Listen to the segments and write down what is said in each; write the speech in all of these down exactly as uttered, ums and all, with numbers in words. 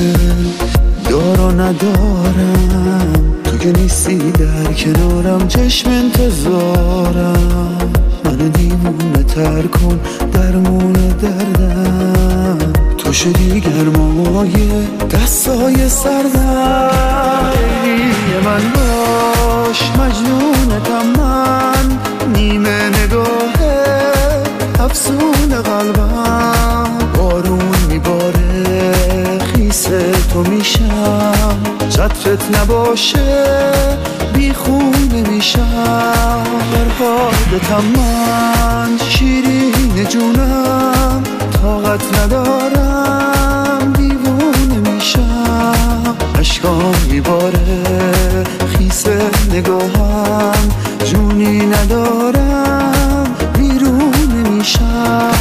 دارا ندارم، تو که نیستی در کنارم، چشم انتظارم. منو دیوونه تر کن، درمون دردم، تو شدی گرمای دستای سردم. لیلی من باش، مجنونتم من، نیمه نگاهه افسون قلبم. بارون میباره خیسه تو میشم، چترت نباشه بی خونه میشم. فرهادتم من، شیرین جونم، طاقت ندارم دیوونه میشم. اشکام میباره خیسه نگاهم، جونی ندارم بیرون میشم.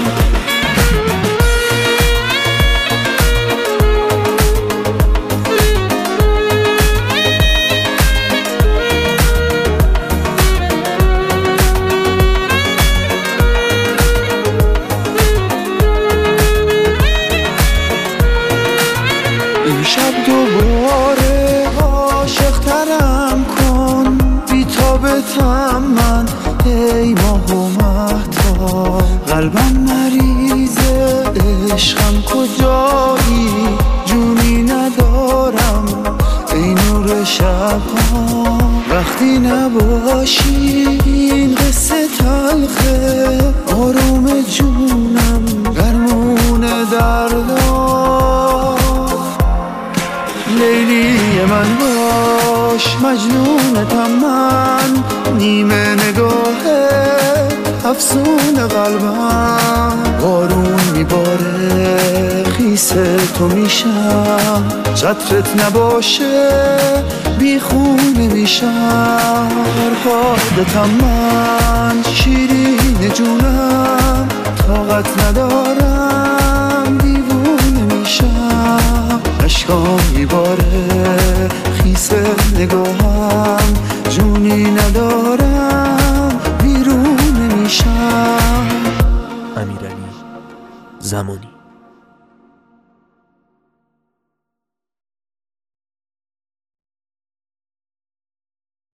شب دوباره عاشق ترم کن، بی تابتم من ای ماه و مهتاب. قلبم مریضه عشقم کجایی، جونی ندارم ای نور شبها. وقتی نباشی این قصه تلخه، آروم جونم گرمون دردا. لیلی من باش، مجنونتم من، نیمه نگاهه افسون قلبم. بارون میباره خیسه تو میشم، چترت نباشه بی خونه میشم. فرهادتم من، شیرین جونم، طاقت ندارم دیوونه میشم. اشکام میباره خیسه نگاهم، جونی ندارم بیرون میشم. امیرعلی زمانی.